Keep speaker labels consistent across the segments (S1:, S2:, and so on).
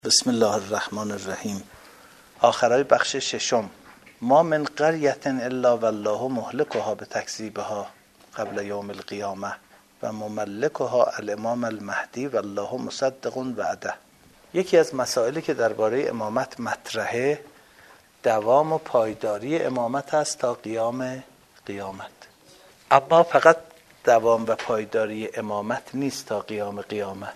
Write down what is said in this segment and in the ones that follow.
S1: بسم الله الرحمن الرحیم. آخرای بخش ششم. ما من قریة الا والله مهلكها بتکذیبها قبل یوم القیامه و مملکها الامام المهدی والله مصدق وعده. یکی از مسائلی که درباره امامت مطرحه دوام و پایداری امامت است تا قیام قیامت. اما فقط دوام و پایداری امامت نیست تا قیام قیامت،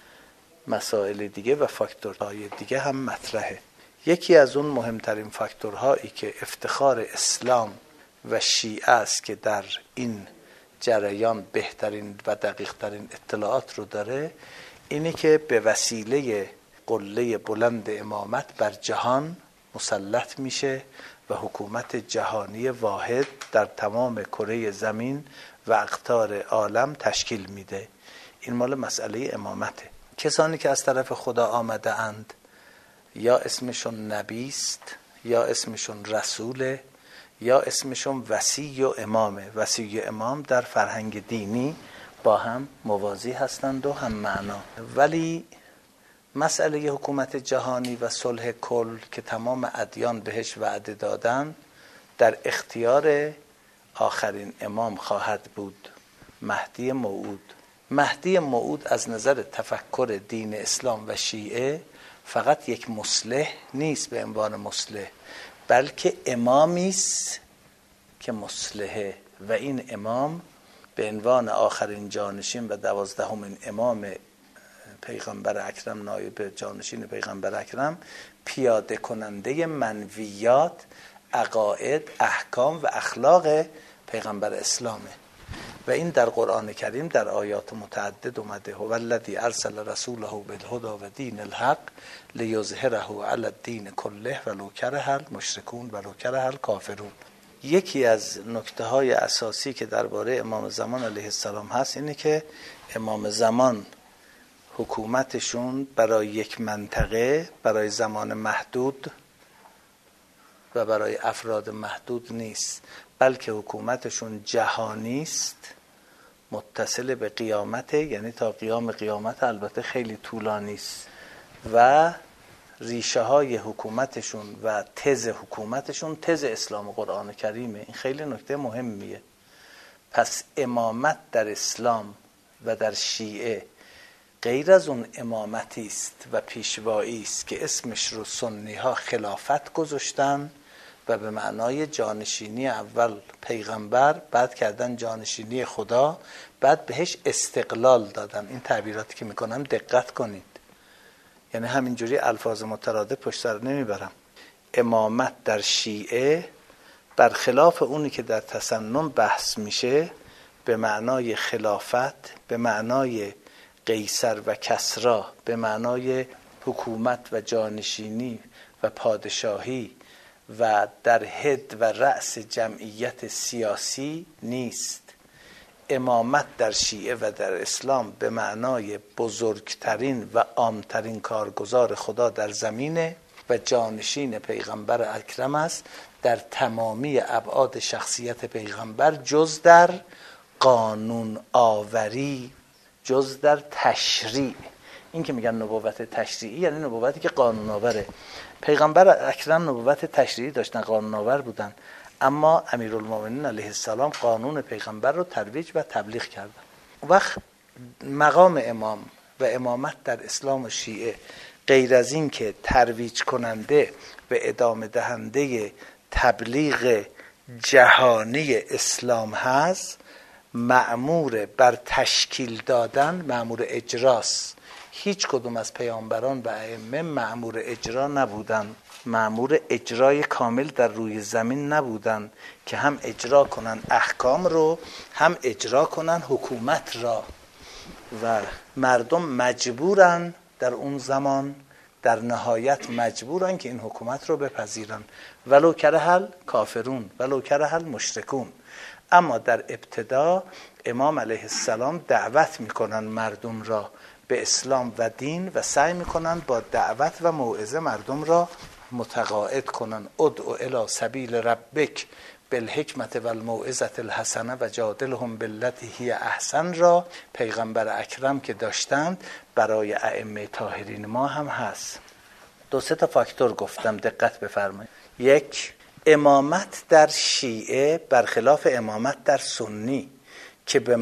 S1: مسائل دیگه و فاکتورهای دیگه هم مطرحه. یکی از اون مهمترین فاکتورهایی که افتخار اسلام و شیعه است که در این جریان بهترین و دقیقترین اطلاعات رو داره، اینه که به وسیله قله بلند امامت بر جهان مسلط میشه و حکومت جهانی واحد در تمام کره زمین و اقطار عالم تشکیل میده. این مال مسئله امامته. کسانی که از طرف خدا آمده اند یا اسمشون نبیست یا اسمشون رسوله یا اسمشون وصی و امامه. وصی و امام در فرهنگ دینی با هم موازی هستند و هم معنا. ولی مسئله حکومت جهانی و صلح کل که تمام ادیان بهش وعده دادن در اختیار آخرین امام خواهد بود، مهدی موعود. مهدی موعود از نظر تفکر دین اسلام و شیعه فقط یک مصلح نیست به عنوان مصلح، بلکه امامی است که مصلحه و این امام به عنوان آخرین جانشین و 12مین امام پیغمبر اکرم، نایب جانشین پیغمبر اکرم، پیاده کننده منویات، عقاید، احکام و اخلاق پیغمبر اسلامه. و این در قرآن کریم در آیات متعدد اومده. هو الذی ارسل رسوله بالهدی و دین الحق لیظهره علی الدین کله ولو کره المشرکون ولو کره الکافرون. یکی از نکته های اساسی که درباره امام زمان علیه السلام هست اینه که امام زمان حکومتشون برای یک منطقه، برای زمان محدود و برای افراد محدود نیست، بلکه حکومتشون جهانی است، متصل به قیامت، یعنی تا قیام قیامت، البته خیلی طولانی است. و ریشه های حکومتشون و تز حکومتشون تز اسلام و قرآن کریمه. این خیلی نکته مهمیه. پس امامت در اسلام و در شیعه غیر از اون امامتی است و پیشوایی است که اسمش رو سنی ها خلافت گذاشتن و به معنای جانشینی اول پیغمبر، بعد کردن جانشینی خدا، بعد بهش استقلال دادن. این تعبیراتی که میکنم دقت کنید، یعنی همینجوری الفاظ مترادف پشت سر نمیبرم. امامت در شیعه برخلاف اونی که در تسنن بحث میشه به معنای خلافت، به معنای قیصر و کسری، به معنای حکومت و جانشینی و پادشاهی و در حد و رأس جمعیت سیاسی نیست. امامت در شیعه و در اسلام به معنای بزرگترین و عامترین کارگزار خدا در زمینه و جانشین پیغمبر اکرم است در تمامی ابعاد شخصیت پیغمبر، جز در قانون آوری، جز در تشریع. این که میگن نبوت تشریعی یعنی نبوتی که قانون آوره. پیغمبر اکرم نبوت تشریعی داشتن، قانون آور بودن، اما امیرالمومنین علیه السلام قانون پیغمبر رو ترویج و تبلیغ کردن. وقت مقام امام و امامت در اسلام و شیعه غیر از این که ترویج کننده و ادامه دهنده تبلیغ جهانی اسلام هست، مأمور بر تشکیل دادن، مأمور اجراست. هیچ کدوم از پیامبران و ائمه مأمور اجرا نبودن، مأمور اجرای کامل در روی زمین نبودن که هم اجرا کنن احکام رو، هم اجرا کنن حکومت را. و مردم مجبورن در اون زمان، در نهایت مجبورن که این حکومت رو بپذیرن، ولو کره الکافرون ولو کره المشرکون. اما در ابتدا امام علیه السلام دعوت میکنن مردم را به اسلام و دین و سعی میکنن با دعوت و موعظه مردم را متقاعد کنن. ادعو الی سبیل ربک بالحکمت و الموعظة الحسنه و جادلهم بالتی هی احسن را پیغمبر اکرم که داشتند برای ائمه طاهرین ما هم هست. 2 تا فاکتور گفتم، دقت بفرمایید. 1، امامت در شیعه برخلاف امامت در سنی که به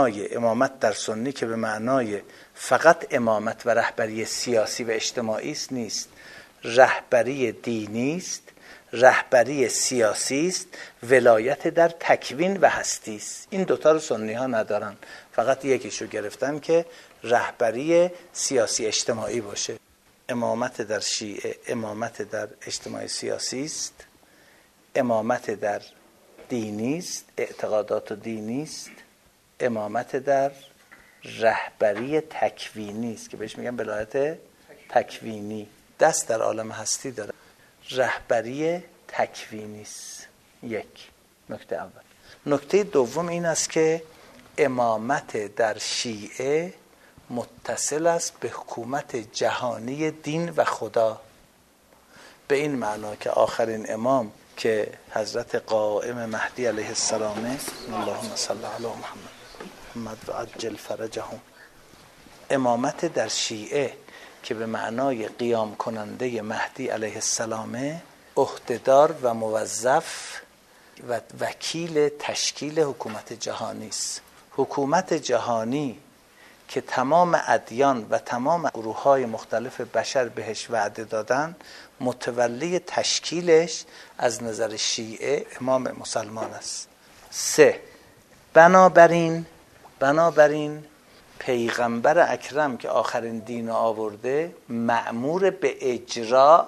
S1: معنای فقط امامت و رهبری سیاسی و اجتماعی است نیست، رهبری دینی است، رهبری سیاسی است، ولایت در تکوین و هستی است. این 2 تا رو سنی ها ندارن، فقط یکیشو گرفتن که رهبری سیاسی اجتماعی باشه. امامت در شیعه امامت در اجتماعی سیاسی است، امامت در دینی است، اعتقادات و دینی است، امامت در رهبری تکوینی است که بهش میگن ولایت تکوینی، دست در عالم هستی داره، رهبری تکوینی است. 1 نکته اول. نکته دوم این است که امامت در شیعه متصل است به حکومت جهانی دین و خدا، به این معنا که آخرین امام که حضرت قائم مهدی علیه السلام، اللهم صل علی محمد و عجل فرجهم، امامت در شیعه که به معنای قیام کننده مهدی علیه السلام، عهدهدار و موظف و وکیل تشکیل حکومت جهانی است. حکومت جهانی که تمام ادیان و تمام گروه‌های مختلف بشر بهش وعده دادن، متولی تشکیلش از نظر شیعه امام مسلمان است. 3، بنابراین پیغمبر اکرم که آخرین دین آورده مأمور به اجرا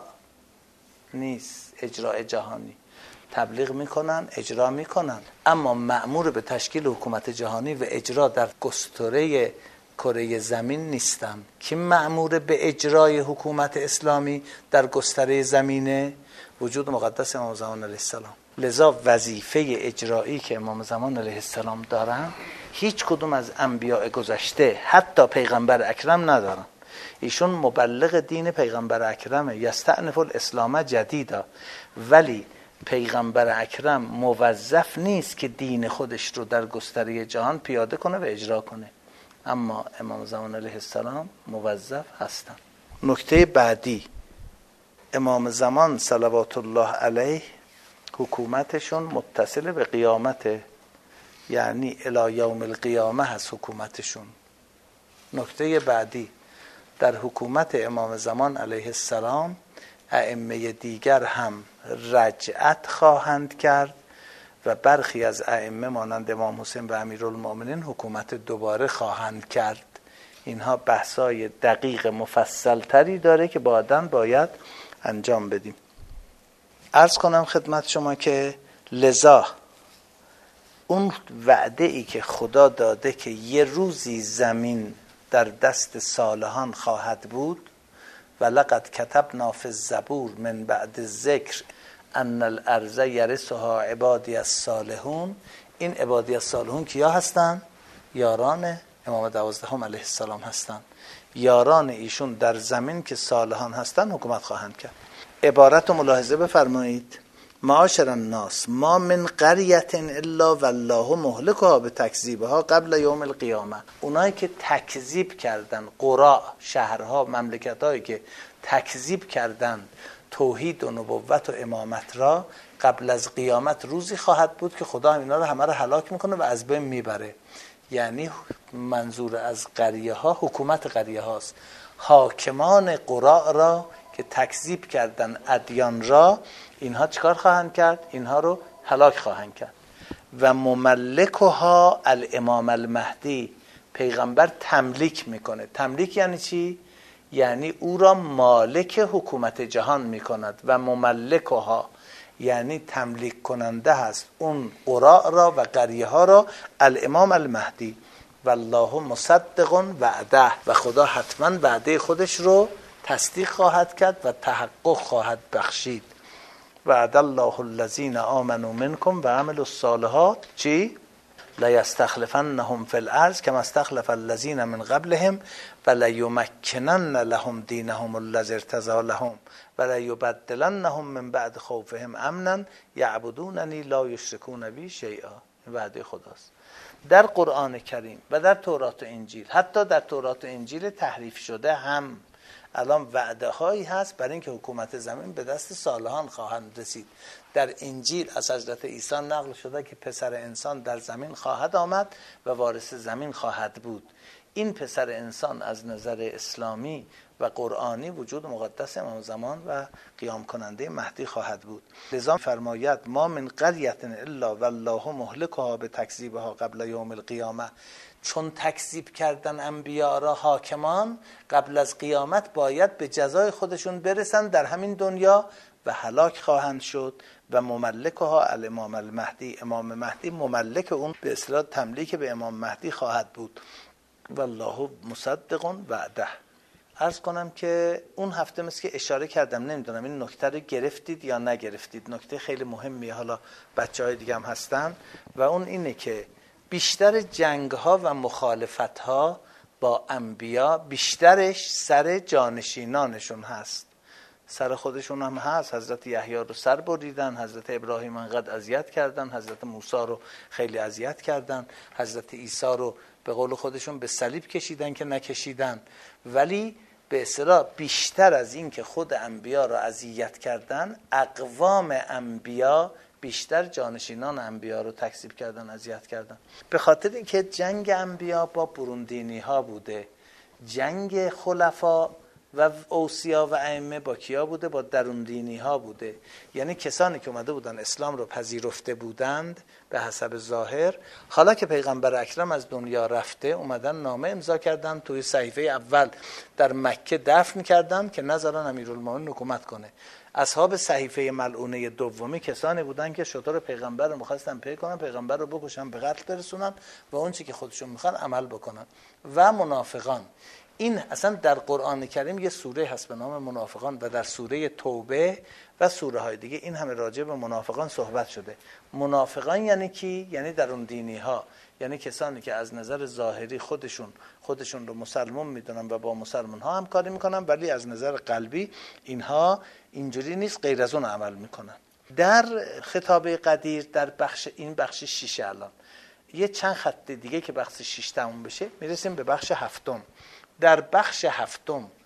S1: نیست، اجرا جهانی. تبلیغ میکنن، اجرا میکنن، اما مأمور به تشکیل حکومت جهانی و اجرا در گستره کره زمین نیستن. کی مأمور به اجرای حکومت اسلامی در گستره زمینه؟ وجود مقدس امام زمان علیه السلام. لذا وظیفه اجرایی که امام زمان علیه السلام دارن هیچ کدوم از انبیاء گذشته حتی پیغمبر اکرم ندارن. ایشون مبلغ دین پیغمبر اکرمه، یستأنف الاسلام جدیدا، ولی پیغمبر اکرم موظف نیست که دین خودش رو در گستره جهان پیاده کنه و اجرا کنه، اما امام زمان علیه السلام موظف هستن. نکته بعدی، امام زمان صلوات الله علیه حکومتشون متصل به قیامته، یعنی الی یوم القیامه هست حکومتشون. نکته بعدی، در حکومت امام زمان علیه السلام ائمه دیگر هم رجعت خواهند کرد و برخی از ائمه مانند امام حسین و امیرالمؤمنین حکومت دوباره خواهند کرد. اینها بحثای دقیق مفصل تری داره که بعداً باید انجام بدیم. عرض کنم خدمت شما که لذا اون وعده ای که خدا داده که یه روزی زمین در دست صالحان خواهد بود، و لقد کتبنا فی الزبور من بعد الذکر ان الارض یرثها عبادی الصالحون، این عبادی الصالحون کیا هستن؟ یاران امام 12 علیه السلام هستن. یاران ایشون در زمین که صالحان هستن حکومت خواهند کرد. عبارت رو ملاحظه بفرمایید: معاشر الناس ما من قریة الا والله مهلکها بتکذیبها قبل یوم القیامه. اونایی که تکذیب کردن، قرا، شهرها، مملکتایی که تکذیب کردن توحید و نبوت و امامت را، قبل از قیامت روزی خواهد بود که خدا اینا رو همه رو هلاک میکنه و از بین میبره. یعنی منظور از قریه ها حکومت قریه هاست. حاکمان قرا را که تکذیب کردن ادیان را، اینها چیکار خواهند کرد؟ اینها رو هلاک خواهند کرد. و مملکها الامام المهدی، پیغمبر تملیک میکنه. تملیک یعنی چی؟ یعنی او را مالک حکومت جهان میکند. و مملکها یعنی تملیک کننده هست اون قرا را و قریه ها را الامام المهدی. والله مصدق وعده، و خدا حتما وعده خودش رو تصدیق خواهد کرد و تحقق خواهد بخشید. وعد الله الذین آمنوا منکم و عملوا الصالحات چی؟ لیستخلفنهم فی الارض کما استخلف الذین من قبلهم و لیمکنن لهم دینهم الذی ارتضی لهم و لیبدلنهم من بعد خوفهم امنا یعبدوننی لا یشرکون بی شیئا. وعده خداست. در قرآن کریم و در تورات و انجیل، حتی در تورات و انجیل تحریف شده هم الان وعده هایی هست برای اینکه حکومت زمین به دست صالحان خواهند رسید. در انجیل از حضرت عیسی نقل شده که پسر انسان در زمین خواهد آمد و وارث زمین خواهد بود. این پسر انسان از نظر اسلامی و قرآنی وجود مقدس امام زمان و قیام کننده مهدی خواهد بود. لذا فرماید ما من قریة الا والله مهلکها بتکذیبها قبل یوم القیامه. چون تکذیب کردن انبیا را حاکمان قبل از قیامت باید به جزای خودشون برسن در همین دنیا و هلاک خواهند شد. و مملکها الامام المهدی، امام مهدی مملک اون به اصطلاح تملیک به امام مهدی خواهد بود. والله مصدق وعده. عرض کنم که اون هفته مثل که اشاره کردم، نمیدونم این نکته رو گرفتید یا نگرفتید، نکته خیلی مهمیه، حالا بچهای دیگه هم هستن، و اون اینه که بیشتر جنگ ها و مخالفت ها با انبیا بیشترش سر جانشینانشون هست. سر خودشون هم هست. حضرت یحیی رو سر بریدن، حضرت ابراهیم انقدر اذیت کردن، حضرت موسی رو خیلی اذیت کردن، حضرت عیسی رو به قول خودشون به صلیب کشیدن که نکشیدن. ولی به اصطلاح بیشتر از این که خود انبیا رو اذیت کردن، اقوام انبیا بیشتر جانشینان انبیا رو تکذیب کردن، اذیت کردن. به خاطر اینکه جنگ انبیا با بروندینی ها بوده، جنگ خلفا و اوصیا و ائمه با کیا بوده؟ با دروندینی ها بوده. یعنی کسانی که اومده بودن اسلام رو پذیرفته بودند به حسب ظاهر، حالا که پیغمبر اکرم از دنیا رفته اومدن نامه امضا کردن، توی صحیفه اول در مکه دفن کردن که نذارن امیرالمومنین حکومت کنه. اصحاب صحیفه ملعونه دومی کسانی بودن که شطور پیغمبر رو می‌خواستن پی کنن، پیغمبر رو بکشن، به قتل برسونن و اون چیزی که خودشون می‌خوان عمل بکنن. و منافقان، این اصلا در قرآن کریم یه سوره هست به نام منافقان و در سوره توبه و سوره های دیگه این همه راجع به منافقان صحبت شده. منافقان یعنی کی؟ یعنی درون دینی ها، یعنی کسانی که از نظر ظاهری خودشون رو مسلمان میدونن و با مسلمان ها همکاری میکنن، ولی از نظر قلبی اینها اینجوری نیست، غیر از اون عمل میکنن. در خطابه قدیر در بخش 6 الان یه چند خط دیگه که بخش 6 تموم بشه میرسیم به بخش 7. در بخش 7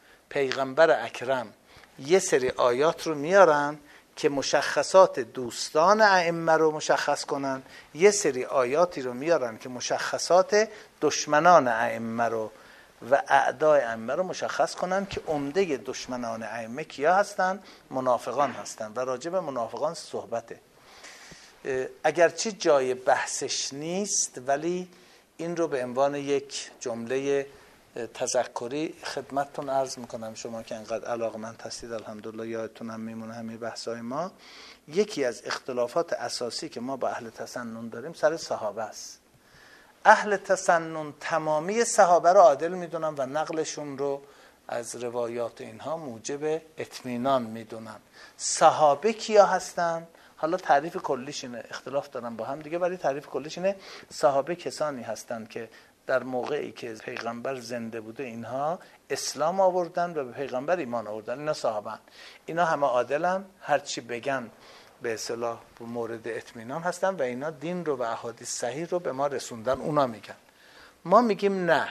S1: پیغمبر اکرم یه سری آیات رو میارن که مشخصات دوستان ائمه رو مشخص کنن، یه سری آیاتی رو میارن که مشخصات دشمنان ائمه رو و اعدای ائمه رو مشخص کنن که عمده دشمنان ائمه کیا هستن؟ منافقان هستن و راجع به منافقان صحبته. اگرچه جای بحثش نیست ولی این رو به عنوان یک جمله تذکری خدمتتون عرض میکنم. شما که انقدر علاقمند هستید الحمدلله یادتون هم میمونه همه بحثای ما. یکی از اختلافات اساسی که ما با اهل تسنن داریم سر صحابه است. اهل تسنن تمامی صحابه رو عادل میدونن و نقلشون رو از روایات اینها موجب اطمینان میدونن. صحابه کیا هستن؟ حالا تعریف کلیش اینه، اختلاف دارن با هم دیگه ولی تعریف کلیش اینه. صحابه کسانی هستند که در موقعی که پیغمبر زنده بوده اینها اسلام آوردن و به پیغمبر ایمان آوردن، اینا صحابه. اینا همه عادلن، هر چی بگن به اصطلاح مورد اطمینان هستن و اینا دین رو و احادیث صحیح رو به ما رسوندن. اونا میگن. ما میگیم نه.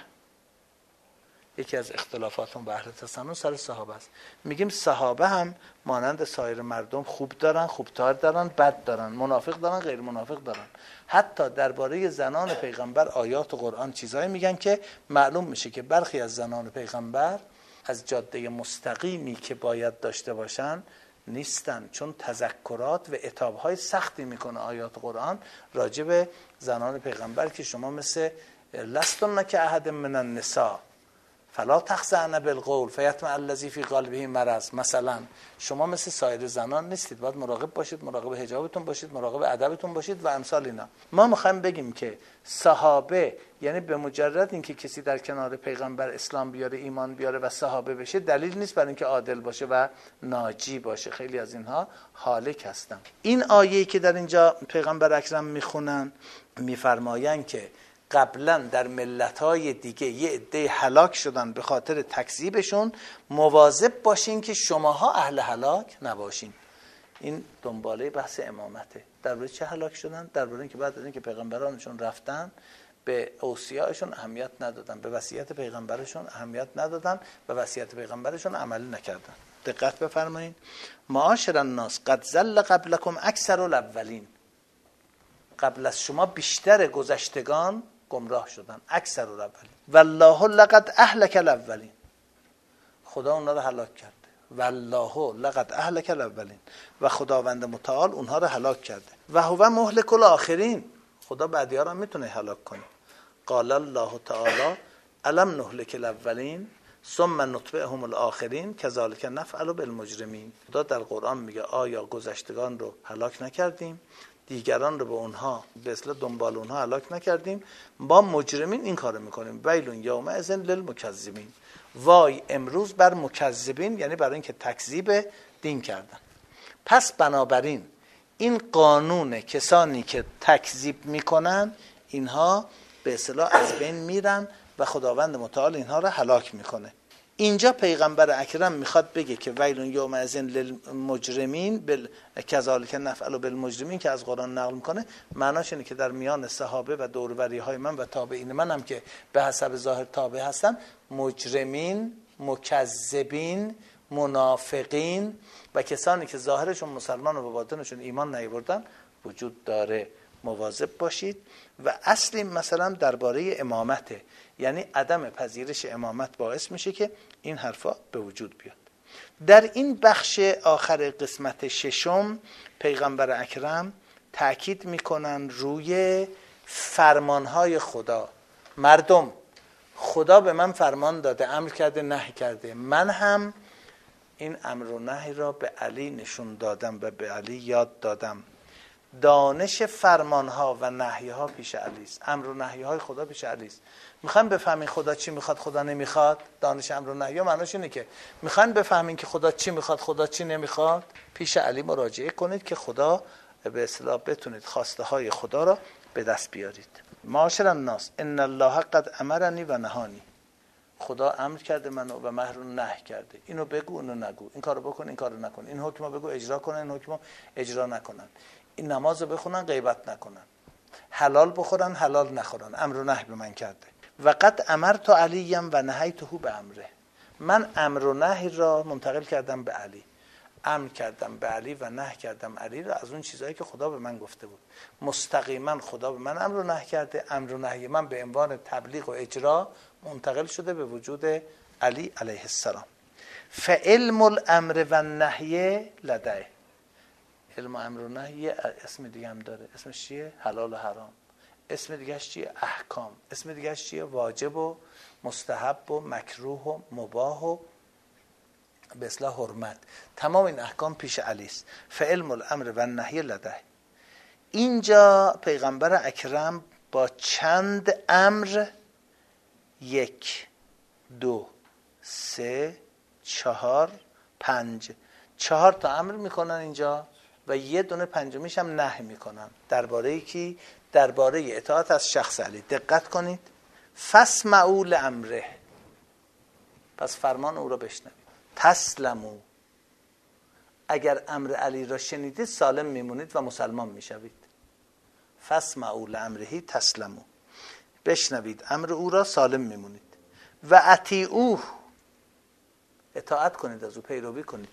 S1: یکی از اختلافاتون با اهل تسنن سر صحابه است. میگیم صحابه هم مانند سایر مردم خوب دارن، خوبتر دارن، بد دارن، منافق دارن، غیر منافق دارن. حتی درباره زنان پیغمبر آیات و قرآن چیزایی میگن که معلوم میشه که برخی از زنان پیغمبر از جاده مستقیمی که باید داشته باشن نیستن، چون تذکرات و عتاب‌های سختی میکنه آیات قرآن راجع به زنان پیغمبر که شما مثل لستن که احد من النساء فلا تخضعن بالقول فیطمع الذی فی قلبه مرض. مثلا شما مثل سایر زنان نیستید، باید مراقب باشید، مراقب حجابتون باشید، مراقب ادبتون باشید و امثال اینا. ما میخوایم بگیم که صحابه یعنی به مجرد اینکه کسی در کنار پیغمبر اسلام بیاره، ایمان بیاره و صحابه بشه دلیل نیست برای اینکه عادل باشه و ناجی باشه. خیلی از اینها هالک هستن. این آیه‌ای که در اینجا پیغمبر اکرم میخونن میفرمایند که قبلا در ملت‌های دیگه یه عده هلاک شدن به خاطر تکذیبشون، مواظب باشین که شماها اهل هلاک نباشین. این دنباله بحث امامته. درباره چه هلاک شدن؟ درباره اینکه بعد از اینکه پیغمبرانشون رفتن به اوصیایشون اهمیت ندادن، به وصیت پیغمبرشون اهمیت ندادن و وصیت پیغمبرشون عمل نکردن. دقت بفرمایید. معاشر الناس قد ضل قبلکم اکثر الاولین، قبل از شما بیشتر گذشتگان گمراه شدن، اکثر الاولین. والله لقد اهلک الاولین، خدا اونها رو هلاک کرده. والله لقد اهلک الاولین، و خداوند متعال اونها رو هلاک کرده. و هو مهلک الاخرین، خدا بعدی‌ها رو میتونه هلاک کنه. قال الله تعالی الم نهلک الاولین ثم نتبعهم الاخرین کذالک نفعل بالمجرمین. خدا در قرآن میگه آیا گذشتگان رو هلاک نکردیم، دیگران رو به اونها به اصطلاح دنبال اونها هلاک نکردیم؟ با مجرمین این کارو میکنیم. ویل یومئذ للمکذبین، وای امروز بر مکذبین، یعنی برای اینکه تکذیب دین کردن. پس بنابراین این قانون کسانی که تکذیب میکنن اینها به اصطلاح از بین میرن و خداوند متعال اینها رو هلاک میکنه. اینجا پیغمبر اکرم میخواد بگه که ویل یومئذ للمجرمین کذالک نفعل بالمجرمین که از قرآن نقل میکنه، معناش اینه که در میان صحابه و دور و بری های من و تابعین من هم که به حسب ظاهر تابع هستن، مجرمین، مکذبین، منافقین و کسانی که ظاهرشون مسلمان و باطنشون ایمان نیاوردن وجود داره. مواظب باشید. و اصلی مثلا درباره امامته، یعنی عدم پذیرش امامت باعث میشه که این حرفا به وجود بیاد. در این بخش آخر قسمت ششم پیغمبر اکرم تأکید میکنن روی فرمانهای خدا. مردم، خدا به من فرمان داده، امر کرده، نهی کرده، من هم این امر و نهی را به علی نشون دادم و به علی یاد دادم. دانش فرمانها و نهیها پیش علی است، امر و نهیهای خدا پیش علی است. میخوایم بفهمین خدا چی میخواد، خدا نمیخواد، دانش امر و نهیها معناش اینه که میخوایم بفهمین که خدا چی میخواد، خدا چی نمیخواد، پیش علی مراجعه کنید که خدا به اصطلاح بتونید خواسته های خدا را به دست بیارید. معاشر الناس ان الله قد امرنی و نهانی، خدا امر کرده منو و مهر رو نهی کرده، اینو بگو اونو نگو، این کارو بکن این کارو نکن، این حکمو بگو اجرا کنن این حکمو اجرا نکنن، این نمازو بخونن غیبت نکنن، حلال بخورن حلال نخورن، امر و نهی به من کرده. و قد امرت علیم و نهیته به امره، من امر و نهی را منتقل کردم به علی، امر کردم به علی و نهی کردم علی را از اون چیزایی که خدا به من گفته بود. مستقیما خدا به من امر و نهی کرده، امر و نهی من به عنوان تبلیغ و اجرا منتقل شده به وجود علی علیه السلام. فعلم الامر و النهی لدیه، علم امر و نهی اسم دیگه هم داره، اسمش چیه؟ حلال و حرام. اسم دیگهش چیه؟ احکام. اسم دیگهش چیه؟ واجب و مستحب و مکروه و مباح و به اصطلاح حرمت. تمام این احکام پیش علی است. فعلم الامر و النهی لدیه. اینجا پیغمبر اکرم با چند امر، 1 2 3 4 5 4 تا امر میکنن اینجا و یه دونه پنجمیش هم نهی میکنن. درباره کی؟ درباره اطاعت از شخص علی. دقت کنید. فاسمعوا لامره، پس فرمان او را بشنوید. تسلموا، اگر امر علی را شنیدید سالم میمونید و مسلمان میشوید. فاسمعوا لامره تسلموا، بشنوید امر او را سالم میمونید. و اطیعوه، اطاعت کنید از او، پیروی کنید.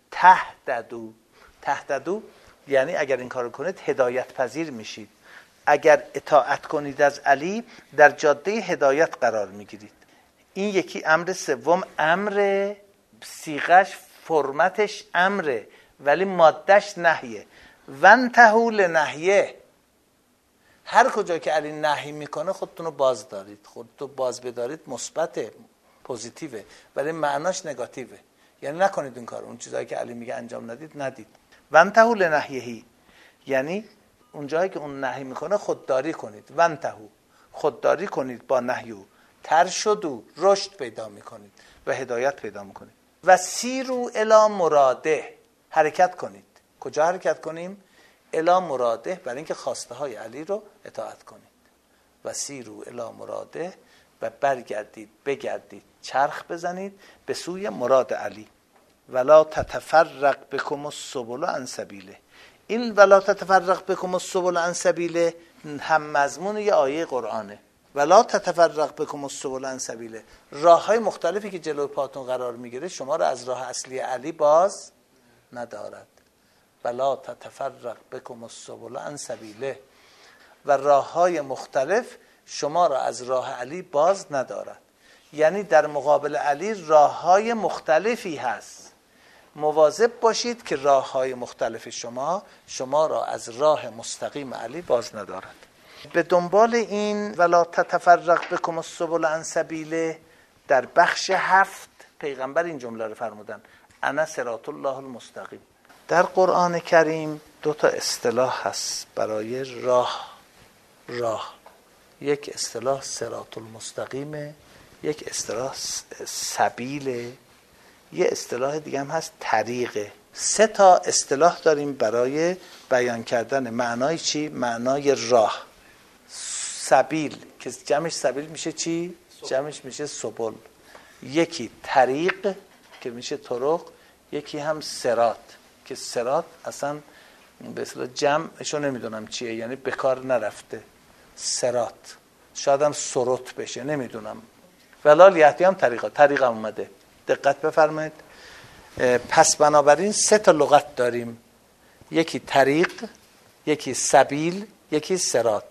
S1: تهتدوا یعنی اگر این کارو کنید هدایت پذیر میشید. اگر اطاعت کنید از علی در جاده هدایت قرار میگیرید. این یکی. امر سوم، امر صیغش فرمتش امره ولی مادهش نهیه. وانتهوا لنهیه، هر کجا که علی نهی میکنه خودتون رو باز دارید، خودتون باز بدارید، مثبت پوزیتیوه ولی معناش نگاتیوه، یعنی نکنید این کار. اون چیزایی که علی میگه انجام ندید. وانتهوا لنهیه یعنی اون جایی که اون نهی میکنه خودداری کنید. وانتهوا، خودداری کنید با نهی او. ترشدوا، رشد پیدا میکنید و هدایت پیدا میکنید. و سیروا الی مراده، حرکت کنید. کجا حرکت کنیم؟ الی مراده، برای اینکه خواسته های علی رو اطاعت کنید. و سیروا الی مراده، و بگردید چرخ بزنید به سوی مراد علی. ولا تتفرق بکم السبل عن سبیله، این ولا تتفرق بکم السبل عن سبیله هم مضمون یه آیه قرآنه. ولا تتفرق بکم السبل عن سبیله. راه های مختلفی که جلوی پاتون قرار میگیره شما رو از راه اصلی علی باز ندارد. ولا تتفرق بکم السبل عن سبیله، و راه های مختلف شما را از راه علی باز ندارد. یعنی در مقابل علی راه های مختلفی هست، مواظب باشید که راه های مختلف شما را از راه مستقیم علی باز ندارد. به دنبال این ولا تتفرق بکم السبل عن سبیله، در بخش 7 پیغمبر این جمله رو فرمودن: انا صراط الله المستقیم. در قرآن کریم 2 اصطلاح هست برای راه. یک اصطلاح صراط المستقیمه، یک اصطلاح سبیله، یه اصطلاح دیگه هم هست طریقه. 3 اصطلاح داریم برای بیان کردن معنای چی؟ معنای راه. سبیل که جمعش سبیل میشه چی؟ جمعش میشه سبل. یکی طریق که میشه طرق، یکی هم صراط که صراط اصلا به اصطلاح جمعشو نمیدونم چیه، یعنی بکار نرفته. صراط شاید هم سرط بشه، نمیدونم. ولال یهدی هم طریق هم اومده. دقت بفرمایید. پس بنابراین 3 لغت داریم: یکی طریق، یکی سبیل، یکی صراط.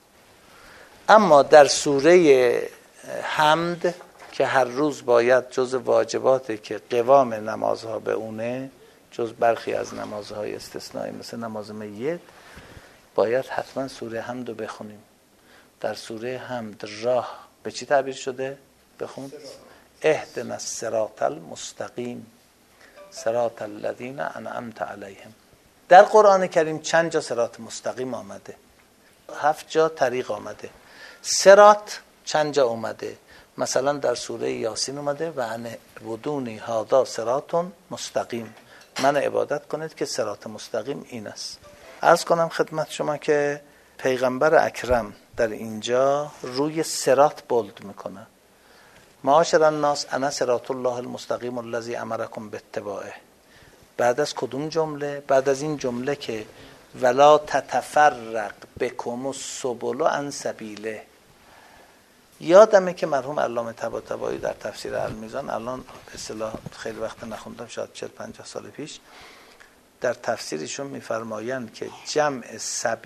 S1: اما در سوره حمد که هر روز باید جز واجباته که قوام نمازها به اونه، جز برخی از نمازهای استثنایی مثل نماز میت، باید حتما سوره حمد رو بخونیم. در سوره حمد راه به چی تعبیر شده؟ بخون: اهدنا الصراط المستقیم صراط الذین انعمت علیهم. در قرآن کریم چند جا صراط مستقیم آمده؟ 7 جا طریق آمده. صراط چند جا اومده؟ مثلا در سوره یاسین اومده: و ان اعبدونی هذا صراط مستقیم، من عبادت کنید که صراط مستقیم این است. عرض کنم خدمت شما که پیغمبر اکرم در اینجا روی صراط بولد میکنه: معاشر الناس انا صراط الله المستقیم الذی امرکم باتباعه. بعد از کدوم جمله؟ بعد از این جمله که ولا تتفرق بکم السبل عن سبیله. یادمه که مرحوم علامه طباطبایی در تفسیر المیزان، الان به اصطلاح خیلی وقت نخوندم، شاید 40-50 سال پیش، در تفسیرشون میفرمایند که جمع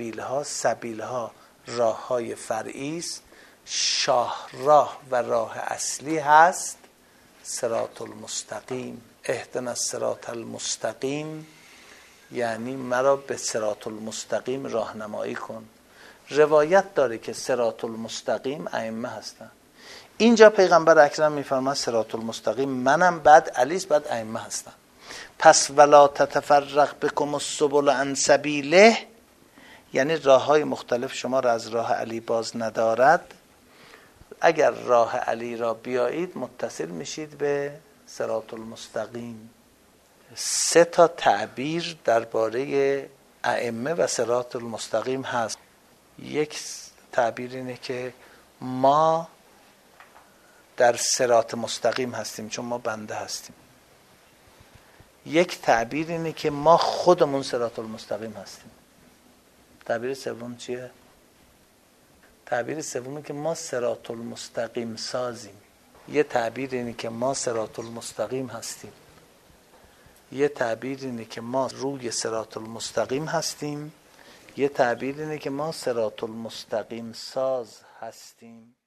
S1: سبیلها راههای فرعی است، شاه راه و راه اصلی هست صراط المستقیم. اهدنا الصراط المستقیم یعنی مرا به صراط المستقیم راهنمایی کن. روایت داره که صراط المستقیم ائمه هستن. اینجا پیغمبر اکرم میفرماد صراط المستقیم منم، بعد علی، بعد ائمه هستن. پس ولا تتفرق بکم السبل عن سبیله یعنی راههای مختلف شما را از راه علی باز ندارد. اگر راه علی را بیایید متصل میشید به صراط المستقیم. 3 تعبیر درباره ائمه و صراط المستقیم هست. یک تعبیر اینه که ما در صراط مستقیم هستیم چون ما بنده هستیم. یک تعبیر اینه که ما خودمون صراط المستقیم هستیم. تعبیر سوم چیه؟ تعبیر سومی که ما صراط المستقیم سازیم. یه تعبیر اینه که ما صراط المستقیم هستیم. یه تعبیر اینه که ما روی صراط المستقیم هستیم. یه تعبیر اینه که ما صراط المستقیم ساز هستیم.